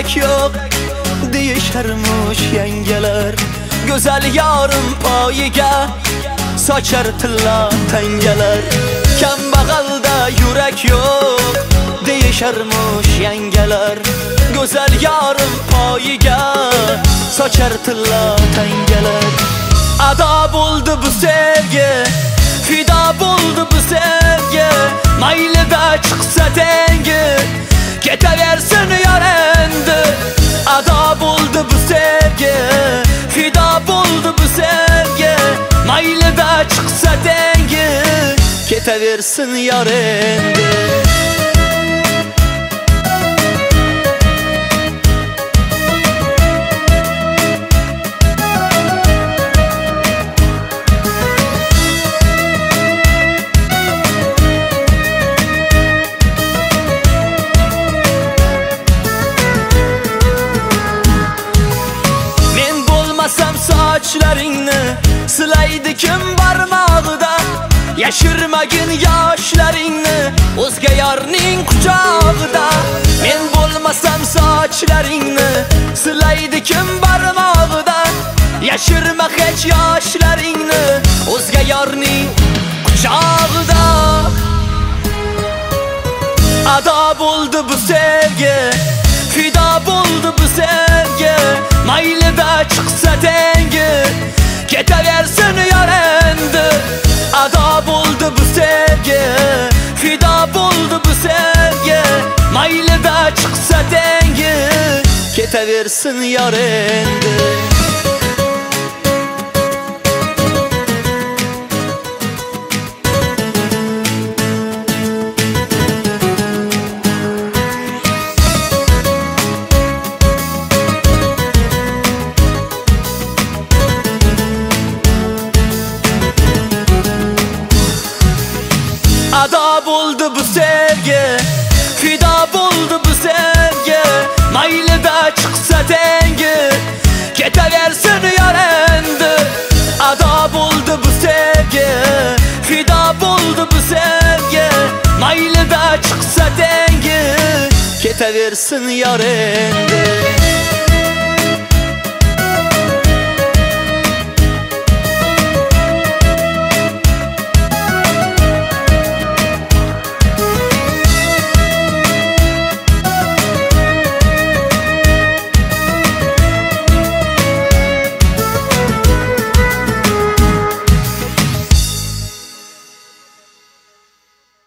yürek yok deyişermiş yengeler. Güzel yarım payiga saçar tilla tengeler. Kambag'alda yürek yok deyişermiş yengeler. Güzel yarım payiga saçar tilla tengeler. Ada buldu bu sevgi, fida buldu bu sevgi. Mayli da çıksa dengi, ketaversin yar endi. Ada buldu bu sevgi, fida buldu bu sevgi. Mayli da çıksa dengi, ketaversin yar endi. Saçlaringni silaydi kim barmog'ida, yashirmagin yoshlaringni o'zga yorning quchog'ida. Men bo'lmasam sochlaringni silaydi kim barmog'ida, yashirma hech yoshlaringni o'zga yorning quchog'ida. Ado bo'ldi bu sevgi, fido bo'ldi bu sevgi. Mayli da chiqsa dengi, ketaversin yar endi. Ado bo'ldi bu sevgi, fido bo'ldi bu sevgi. Mayli da chiqsa dengi, ketaversin yar endi. Ado buldu bu sevgi, fida buldu bu sevgi. Mayli da çıksa dengi, ketaversin yar endi. Ado buldu bu sevgi, fida buldu bu sevgi. Mayli da çıksa dengi, ketaversin yar endi.